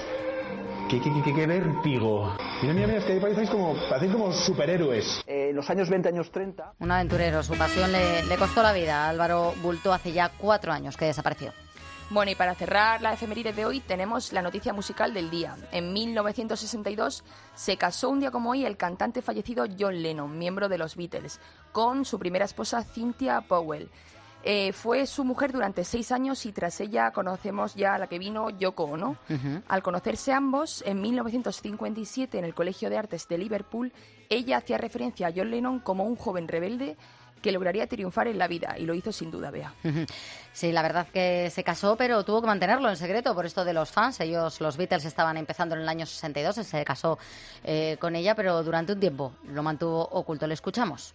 ¡Qué vértigo! Mira, es que parecéis como superhéroes. En los años 20, años 30... Un aventurero, su pasión le costó la vida. Álvaro Bultó hace ya 4 años que desapareció. Bueno, y para cerrar la efeméride de hoy tenemos la noticia musical del día. En 1962 se casó un día como hoy el cantante fallecido John Lennon, miembro de los Beatles, con su primera esposa Cynthia Powell. Fue su mujer durante 6 años y tras ella conocemos ya a la que vino Yoko Ono. Al conocerse ambos, en 1957 en el Colegio de Artes de Liverpool, ella hacía referencia a John Lennon como un joven rebelde que lograría triunfar en la vida, y lo hizo sin duda, Bea. Sí, la verdad que se casó, pero tuvo que mantenerlo en secreto por esto de los fans. Ellos, los Beatles, estaban empezando en el año 62, se casó con ella, pero durante un tiempo lo mantuvo oculto. Le escuchamos.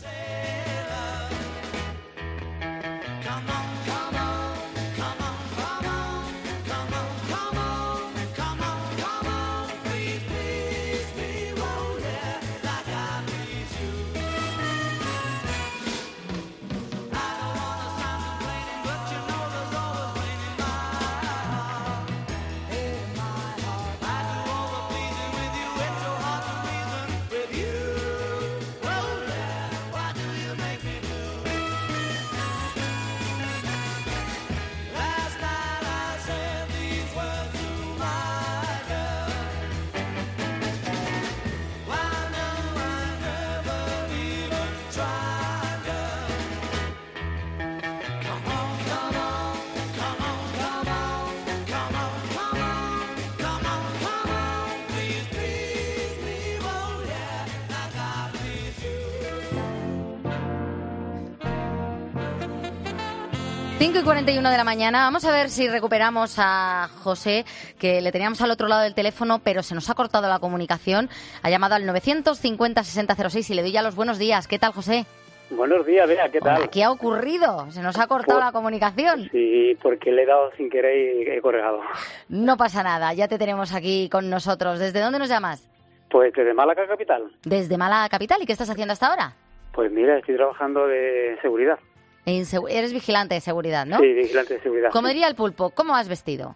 Cinco y 41 de la mañana. Vamos a ver si recuperamos a José, que le teníamos al otro lado del teléfono, pero se nos ha cortado la comunicación. Ha llamado al 950-6006 y le doy ya los buenos días. ¿Qué tal, José? Buenos días, Bea, ¿qué tal? Hola, ¿qué ha ocurrido? Se nos ha cortado la comunicación. Sí, porque le he dado sin querer y he colgado. No pasa nada, ya te tenemos aquí con nosotros. ¿Desde dónde nos llamas? Pues desde Málaga capital. ¿Desde Málaga capital? ¿Y qué estás haciendo hasta ahora? Pues mira, estoy trabajando de seguridad. Eres vigilante de seguridad, ¿no? Sí, vigilante de seguridad. Como diría el Pulpo, ¿cómo vas vestido?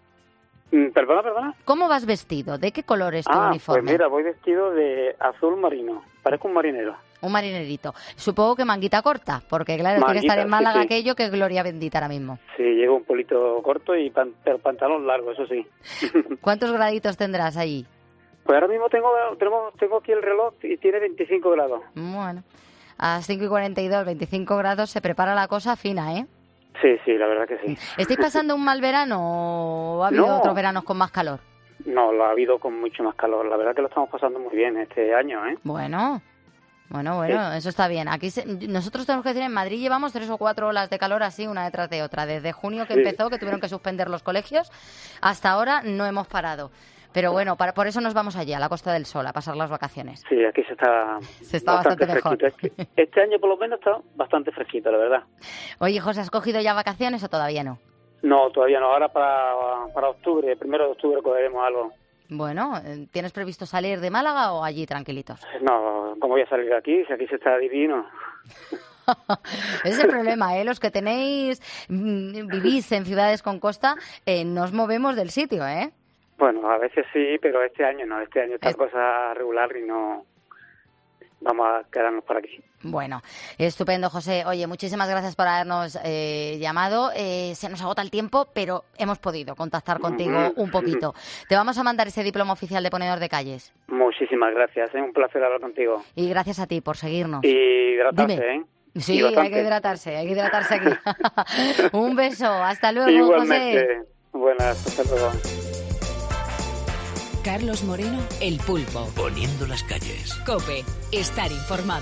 Perdona. ¿Cómo vas vestido? ¿De qué color es tu uniforme? Pues mira, voy vestido de azul marino. Parezco un marinero. Un marinerito. Supongo que manguita corta, porque claro, tiene que estar en Málaga aquello que gloria bendita ahora mismo. Sí, llevo un polito corto y pantalón largo, eso sí. ¿Cuántos graditos tendrás allí? Pues ahora mismo tengo aquí el reloj y tiene 25 grados. Bueno, a las 5 y 42, 25 grados, se prepara la cosa fina, ¿eh? Sí, la verdad que sí. ¿Estáis pasando un mal verano o ha habido otros veranos con más calor? No, lo ha habido con mucho más calor. La verdad que lo estamos pasando muy bien este año, ¿eh? Bueno, eso está bien. Aquí nosotros tenemos que decir, en Madrid llevamos 3 o 4 olas de calor así, una detrás de otra. Desde junio que empezó, que tuvieron que suspender los colegios, hasta ahora no hemos parado. Pero bueno, por eso nos vamos allí, a la Costa del Sol, a pasar las vacaciones. Sí, aquí se está bastante mejor. Este año por lo menos está bastante fresquito, la verdad. Oye, José, ¿has cogido ya vacaciones o todavía no? No, todavía no. Ahora para octubre, 1 de octubre cogeremos algo. Bueno, ¿tienes previsto salir de Málaga o allí tranquilitos? No, ¿cómo voy a salir de aquí? Si aquí se está divino. Ese es el problema, ¿eh? Los que vivís en ciudades con costa, nos movemos del sitio, ¿eh? Bueno, a veces sí, pero este año no. Este año está cosa regular y no vamos a quedarnos por aquí. Bueno, estupendo, José. Oye, muchísimas gracias por habernos llamado. Se nos agota el tiempo, pero hemos podido contactar contigo un poquito. Te vamos a mandar ese diploma oficial de ponedor de calles. Muchísimas gracias, es un placer hablar contigo. Y gracias a ti por seguirnos. Y hidratarse, Dime. ¿eh? Sí, hay que hidratarse aquí. Un beso, hasta luego, igualmente. José. Buenas, hasta luego. Carlos Moreno, El Pulpo. Poniendo las calles. COPE, estar informado.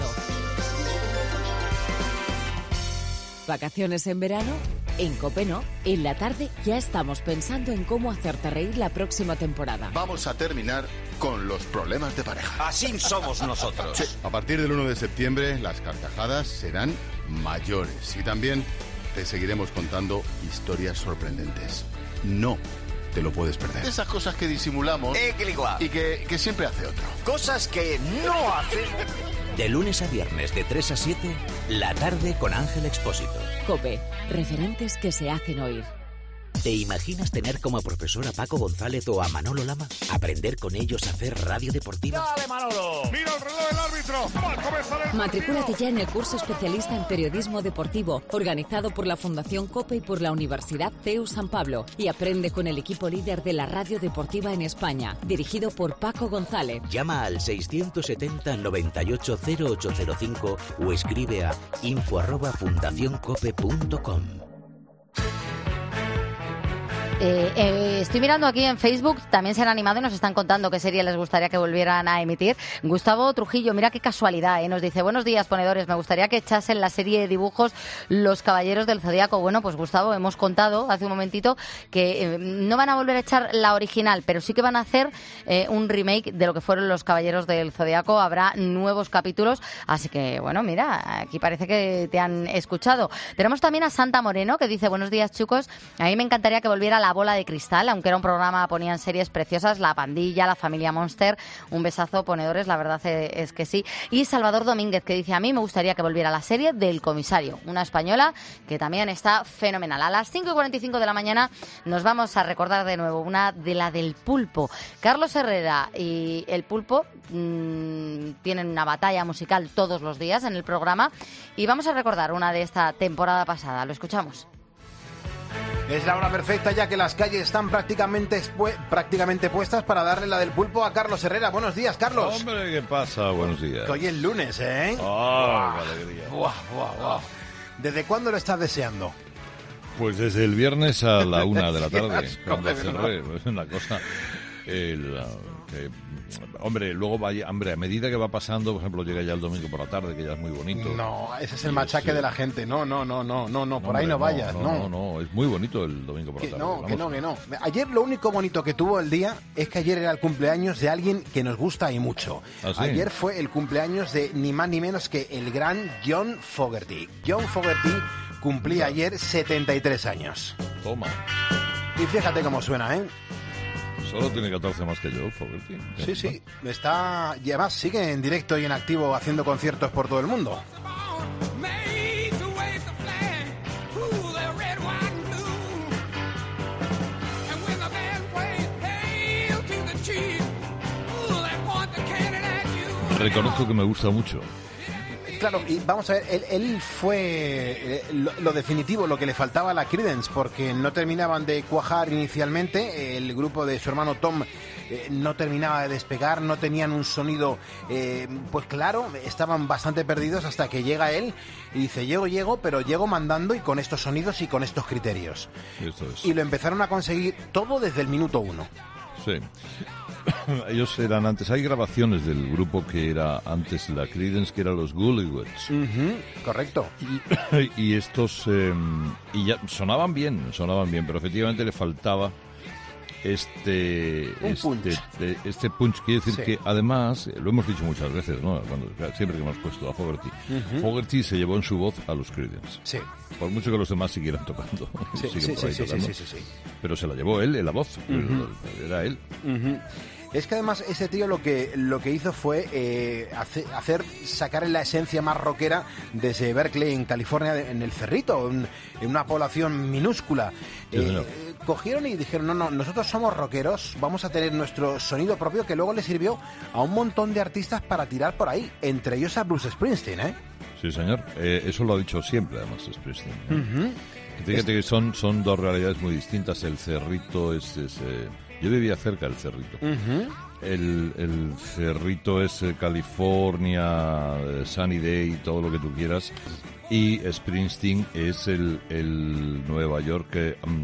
¿Vacaciones en verano? En COPE no. En la tarde ya estamos pensando en cómo hacerte reír la próxima temporada. Vamos a terminar con los problemas de pareja. Así somos nosotros. Sí. A partir del 1 de septiembre las carcajadas serán mayores y también te seguiremos contando historias sorprendentes. No te lo puedes perder. Esas cosas que disimulamos y que siempre hace otro. Cosas que no hacemos. De lunes a viernes, de 3 a 7, la tarde con Ángel Expósito. COPE, referentes que se hacen oír. ¿Te imaginas tener como profesor a Paco González o a Manolo Lama? ¿Aprender con ellos a hacer radio deportiva? ¡Dale, Manolo! ¡Mira el reloj del árbitro! ¡Va a comenzar el Matricúlate ya en el curso especialista en periodismo deportivo, organizado por la Fundación COPE y por la Universidad CEU San Pablo, y aprende con el equipo líder de la radio deportiva en España, dirigido por Paco González. Llama al 670 98 0805 o escribe a info@fundacioncope.com. Estoy mirando aquí en Facebook, también se han animado y nos están contando qué serie les gustaría que volvieran a emitir. Gustavo Trujillo, mira qué casualidad, nos dice: buenos días, ponedores, me gustaría que echasen la serie de dibujos Los Caballeros del Zodíaco. Bueno, pues Gustavo, hemos contado hace un momentito que no van a volver a echar la original, pero sí que van a hacer un remake de lo que fueron Los Caballeros del Zodíaco. Habrá nuevos capítulos, así que bueno, mira, aquí parece que te han escuchado. Tenemos también a Santa Moreno, que dice: buenos días, chicos, a mí me encantaría que volviera La Bola de Cristal, aunque era un programa, ponían series preciosas, La Pandilla, La Familia Monster. Un besazo, ponedores, la verdad es que sí. Y Salvador Domínguez, que dice: a mí me gustaría que volviera la serie del Comisario, una española que también está fenomenal. A las 5:45 de la mañana nos vamos a recordar de nuevo una de la del Pulpo. Carlos Herrera y el Pulpo tienen una batalla musical todos los días en el programa y vamos a recordar una de esta temporada pasada. Lo escuchamos. Es la hora perfecta, ya que las calles están prácticamente puestas para darle la del Pulpo a Carlos Herrera. Buenos días, Carlos. Hombre, ¿qué pasa? Buenos días. Que hoy es lunes, ¿eh? ¡Oh, qué alegría! ¡Wow! ¿Desde cuándo lo estás deseando? Pues desde el viernes a la 1 de la tarde, cuando cerré. Es una cosa... hombre, luego vaya, hombre, a medida que va pasando, por ejemplo, llega ya el domingo por la tarde, que ya es muy bonito. No, ese es el machaque de la gente. No, por ahí no vayas. No, es muy bonito el domingo por la tarde. Que no. Ayer lo único bonito que tuvo el día es que ayer era el cumpleaños de alguien que nos gusta y mucho. ¿Ah, sí? Ayer fue el cumpleaños de ni más ni menos que el gran John Fogerty. John Fogerty cumplía ayer 73 años. Toma. Y fíjate cómo suena, ¿eh? Solo tiene 14 más que yo, Fogerty. Sí. Está, y además sigue en directo y en activo haciendo conciertos por todo el mundo. Reconozco que me gusta mucho. Claro, y vamos a ver, él fue lo definitivo, lo que le faltaba a la Creedence, porque no terminaban de cuajar inicialmente, el grupo de su hermano Tom no terminaba de despegar, no tenían un sonido, pues claro, estaban bastante perdidos hasta que llega él y dice: llego, pero llego mandando y con estos sonidos y con estos criterios. Esto es. Y lo empezaron a conseguir todo desde el minuto 1. Sí. Ellos eran antes, hay grabaciones del grupo que era antes la Creedence, que eran los Goolywoods. Correcto. Y estos y ya sonaban bien, pero efectivamente le faltaba este punch. Quiere decir que además, lo hemos dicho muchas veces, ¿no? Siempre que hemos puesto a Fogerty, Fogerty se llevó en su voz a los Creedence. Sí. Por mucho que los demás siguieran tocando. Sí. Pero se la llevó él en la voz. Era él. Es que además ese tío lo que hizo fue sacar la esencia más rockera desde Berkeley, en California, en el Cerrito, en una población minúscula. Cogieron y dijeron: no, nosotros somos rockeros, vamos a tener nuestro sonido propio, que luego le sirvió a un montón de artistas para tirar por ahí, entre ellos a Bruce Springsteen, ¿eh? Sí, señor. Eso lo ha dicho siempre, además, Springsteen. Fíjate que son dos realidades muy distintas. El Cerrito yo vivía cerca del Cerrito. El Cerrito es California, Sunny Day, todo lo que tú quieras. Y Springsteen es el Nueva York,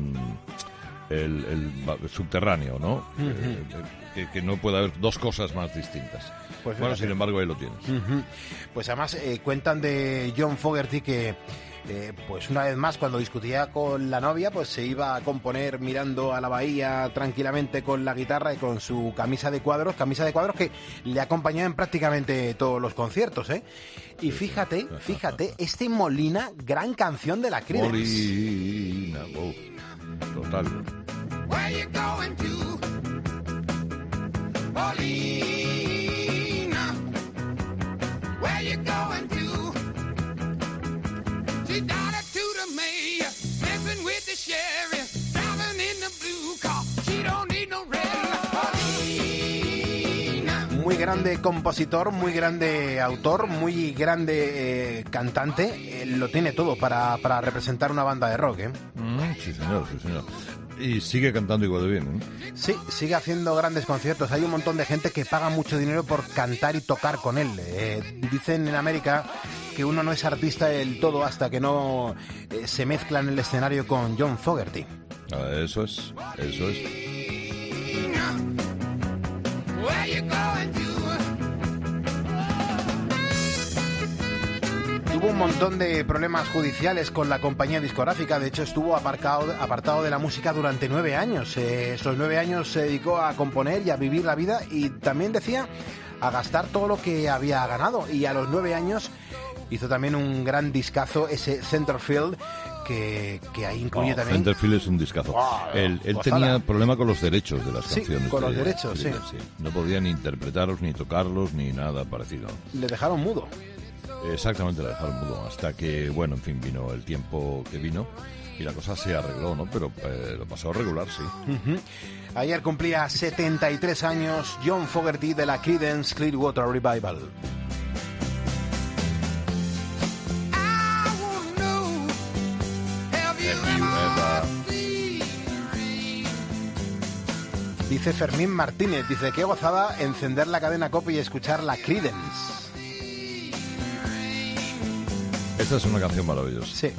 el subterráneo, ¿no? Que no puede haber dos cosas más distintas. Pues bueno, sin embargo, ahí lo tienes. Pues además cuentan de John Fogerty que pues una vez más, cuando discutía con la novia, pues se iba a componer mirando a la bahía tranquilamente con la guitarra y con su camisa de cuadros que le acompañaba en prácticamente todos los conciertos, ¿eh? Y fíjate, este Molina, gran canción de la Creedence. Molina, total. Where you going to? Molina, where you going to? She daughter to the mayor, messing with the sheriff, driving in the blue car. She don't need no red light. Muy grande compositor, muy grande autor, muy grande cantante. Lo tiene todo para representar una banda de rock, ¿eh? Sí, señor. Y sigue cantando igual de bien, ¿eh? Sí, sigue haciendo grandes conciertos. Hay un montón de gente que paga mucho dinero por cantar y tocar con él. Dicen en América que uno no es artista del todo hasta que no se mezcla en el escenario con John Fogerty. Eso es. Tuvo un montón de problemas judiciales con la compañía discográfica. De hecho, estuvo apartado de la música durante 9 años. Esos 9 años se dedicó a componer y a vivir la vida, y también decía a gastar todo lo que había ganado. Y a los 9 años hizo también un gran discazo, ese Centerfield, que ahí incluye también... Centerfield es un discazo. Él tenía problema con los derechos de las canciones. Con los derechos, sí. No podía ni interpretarlos, ni tocarlos, ni nada parecido. Le dejaron mudo. Exactamente, le dejaron mudo. Hasta que, bueno, en fin, vino el tiempo que vino y la cosa se arregló, ¿no? Pero lo pasó regular, sí. Ayer cumplía 73 años John Fogerty de la Creedence Clearwater Revival. Dice Fermín Martínez, dice, qué gozada encender la cadena COPE y escuchar la Creedence. Esta es una canción maravillosa. Sí.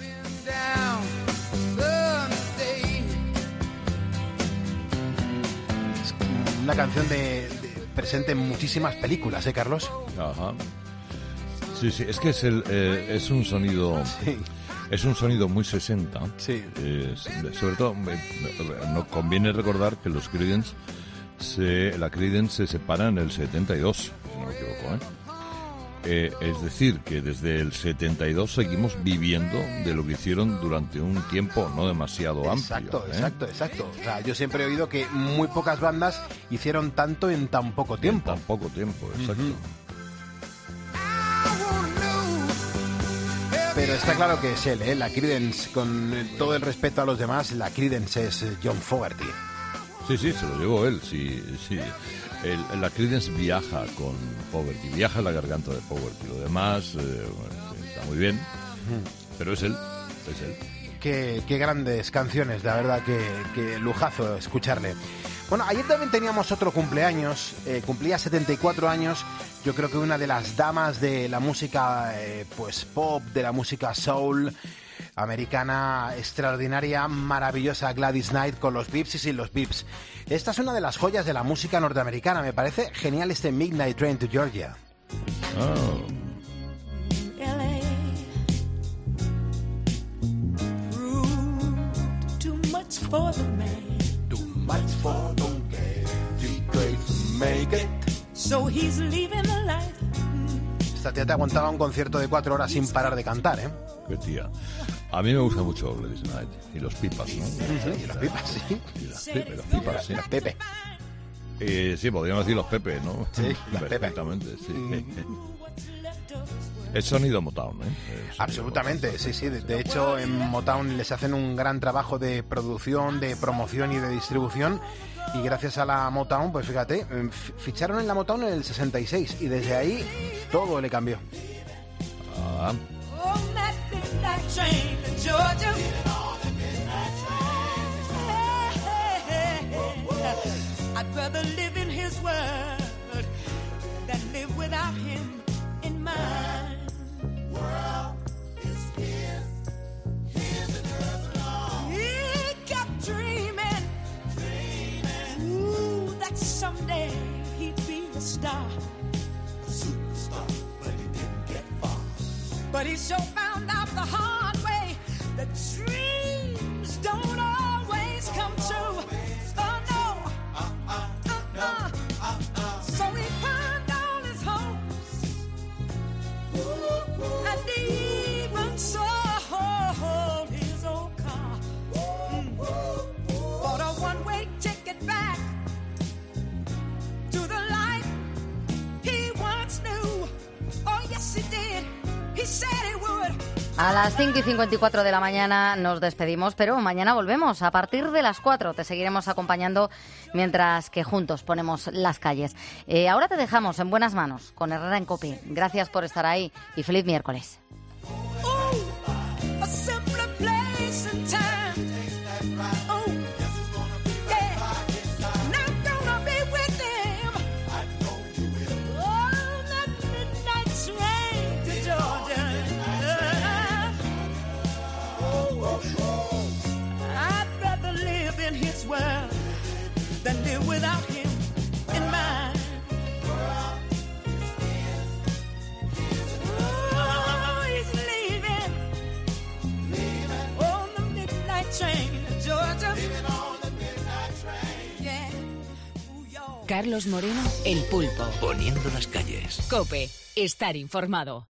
Es una canción presente en muchísimas películas, ¿eh, Carlos? Ajá. Sí, es que es un sonido... Sí. Es un sonido muy 60. Sí. Sobre todo, nos conviene recordar que los Creedence, la Creedence se separa en el 72, si no me equivoco, es decir, que desde el 72 seguimos viviendo de lo que hicieron durante un tiempo no demasiado amplio. Exacto. O sea, yo siempre he oído que muy pocas bandas hicieron tanto en tan poco tiempo. Exacto. Pero está claro que es él, la Creedence, con todo el respeto a los demás, la Creedence es John Fogerty. Sí, se lo llevó él, sí. La Creedence viaja con Fogerty, viaja en la garganta de Fogerty. Lo demás está muy bien, pero es él. Qué grandes canciones, la verdad, que lujazo escucharle. Bueno, ayer también teníamos otro cumpleaños, cumplía 74 años, yo creo que una de las damas de la música pues pop, de la música soul americana, extraordinaria, maravillosa, Gladys Knight, con los Pips y sin los Pips. Esta es una de las joyas de la música norteamericana, me parece genial este Midnight Train to Georgia. Oh. For the man, too much for the man, too great to make it. So he's leaving the life. Esta tía te aguantaba un concierto de 4 horas sin parar de cantar, ¿eh? Qué tía. A mí me gusta mucho Gladys Knight y los Pipas, ¿no? Y las Pipas, sí. Y las Pipas, sí. Las Pepe. Sí, podríamos decir los Pepe, ¿no? Sí, las perfectamente, sí. Es sonido Motown, ¿eh? Absolutamente, sí. De hecho, en Motown les hacen un gran trabajo de producción, de promoción y de distribución. Y gracias a la Motown, pues fíjate, ficharon en la Motown en el 66 y desde ahí todo le cambió. Ah. I'd rather live in his world than live without him in mine. World is his and hers alone. He kept dreaming, ooh, that someday he'd be a star, Superstar, but he didn't get far. but he sure found out the hard way that dreams don't always come true. Oh no. So he climbed all his hopes and even sold his old car. Bought a one-way ticket back to the life he once knew. Oh yes he did. He said he would. A las 5:54 de la mañana nos despedimos, pero mañana volvemos. A partir de las 4 te seguiremos acompañando mientras que juntos ponemos las calles. Ahora te dejamos en buenas manos con Herrera en COPE. Gracias por estar ahí y feliz miércoles. I'd rather Carlos Moreno, El Pulpo. Poniendo las calles. COPE. Estar informado.